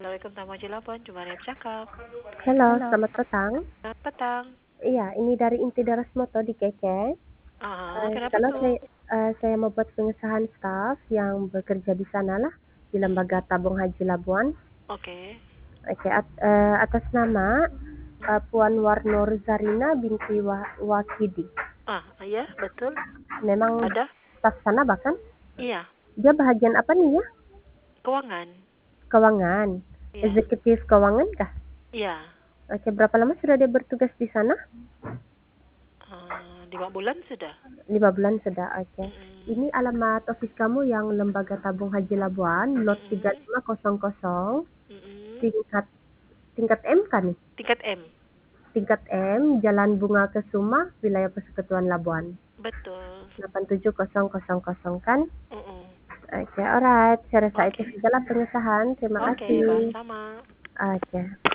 Assalamualaikum Tamu Cilapon, cuma Mariam cakap. Halo, selamat petang. Selamat petang. Iya, ini dari Inti Daras Moto di Keke. Kenapa Kalau tuh? saya mau buat pengesahan staf yang bekerja di sana lah, di Lembaga Tabung Haji Labuan. Oke. Oke, atas nama Puan Warno Zarina binti Wakidi. Iya, betul. Memang Ada? staf sana bahkan. Iya, Dia bahagian apa nih ya? keuangan. Keuangan. Iya. Eksekutif keuangan kah? Iya. Oke, berapa lama sudah dia bertugas di sana? 5 bulan sudah. 5 bulan sudah, oke. Mm-mm. Ini alamat office kamu yang Lembaga Tabung Haji Labuan, lot Mm-mm. 3500, Mm-mm. tingkat tingkat M kan nih? Tingkat M. Tingkat M, Jalan Bunga Kesuma, Wilayah Persekutuan Labuan. Betul. 87000 kan? Mm-mm. Oke, alright. Saya rasa itu Oke. sajalah pengesahan. Terima Oke, kasih. sama-sama. Oke.